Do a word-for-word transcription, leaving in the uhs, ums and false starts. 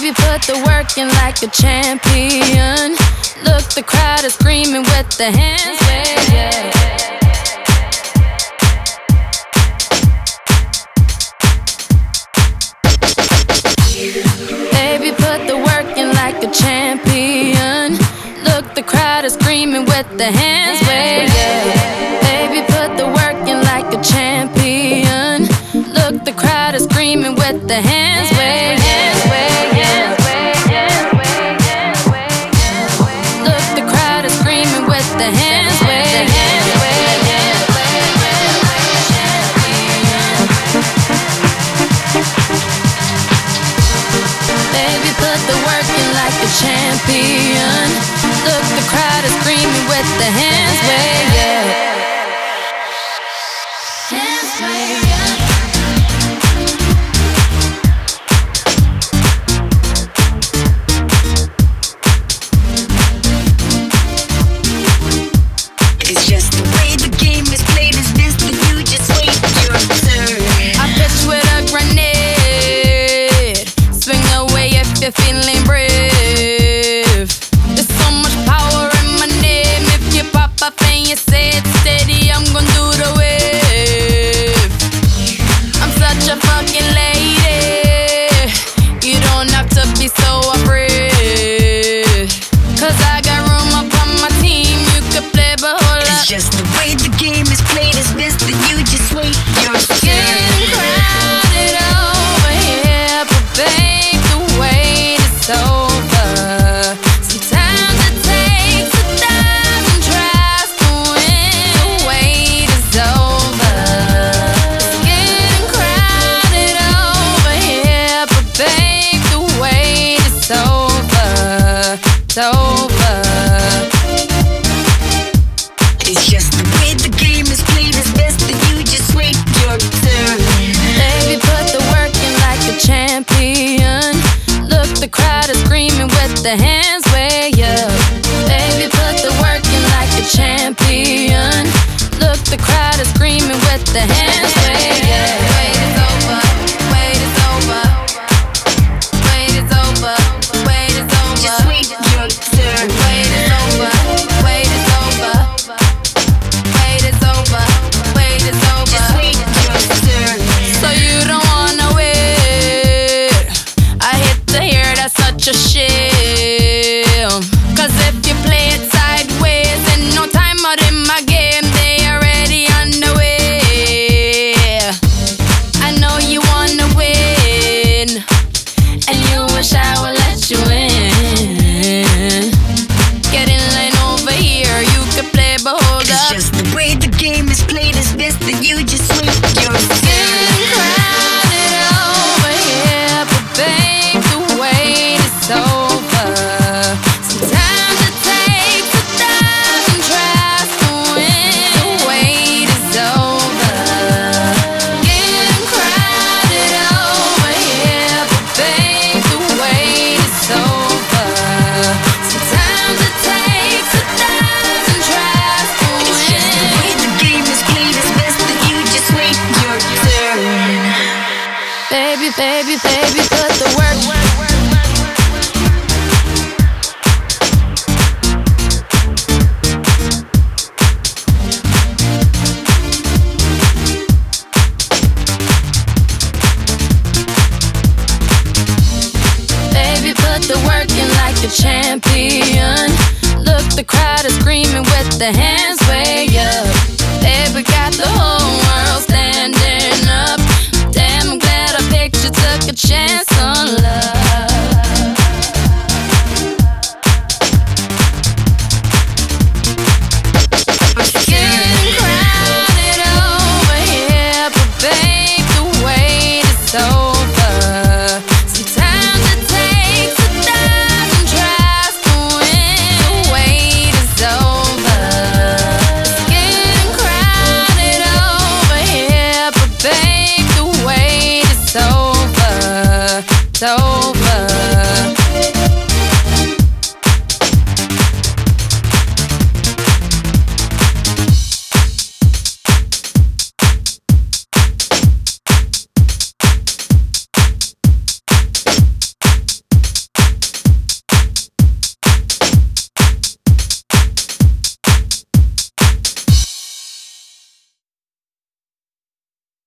Baby, put the work in like a champion. Look, the crowd is screaming with the hands waved, yeah. Baby, put the work in like a champion. Look, the crowd is screaming with the hands waved, yeah. Baby, put the work in like a champion. Look, the crowd is screaming with the hands waved, hands waved, hands waved, hands waved, hands waved. Look, the crowd is screaming with the hands waved, hands waved, hands waved, hands waved. Baby, put the work in like a champion. Look, the crowd is screaming with the hands waved, yeah. Hands waved, yeah. It's just the way the game is played. It's best that you just wait your turn. I pitch with a grenade. Swing away if you're feeling brave. There's so much power in my name. If you pop up and you say it steady, I'm gon' do the wave. I'm such a fucking lady. You don't have to be so afraid. Cause I got room up on my team. You could play but hold up. It's just the way the game is played. It's best that you just wait your Getting turn. crowded over here, but babe, the wait is over. Sometimes it takes a thousand tries to win. The wait is over. It's getting crowded over here, but babe, the wait is over. It's over. It's just the way the game is played. It's best that you just wait your turn. Baby, put the work in like a champion. Look, the crowd is screaming with the hands waved, yeah. Baby, put the work in like a champion. Look, the crowd is screaming with the hands waved, yeah. Wait, it's over. Wait, it's over. Wait, it's over. Wait, it's over. Just wait your turn. Wait, it's over. Wait, it's over. Wait, it's over. Wait, it's over. Just wait your turn. So you don't wanna wait. I hate to hear that's such a shame. Cause if you play it sideways and no time out in my game, they already on the way. I know you wanna win, and you wish I would let you in. Get in line over here, you can play but hold It's up. just the way the game is played. It's best that you just wait your Getting turn. crowded over here, but babe, the wait is over. Sometimes it takes a thousand tries to win. The wait is over. Getting crowded over here, but babe, the wait is over. Sometimes it takes a thousand tries to It's just the win. way the game is played. It's best that you just wait your turn. Baby, baby, baby, put the work. Baby, put the work in like a champion. Look, the crowd is screaming with the hands waved, yeah. Baby, got the whole world standing up. Damn, I'm glad I picked you, took a chance.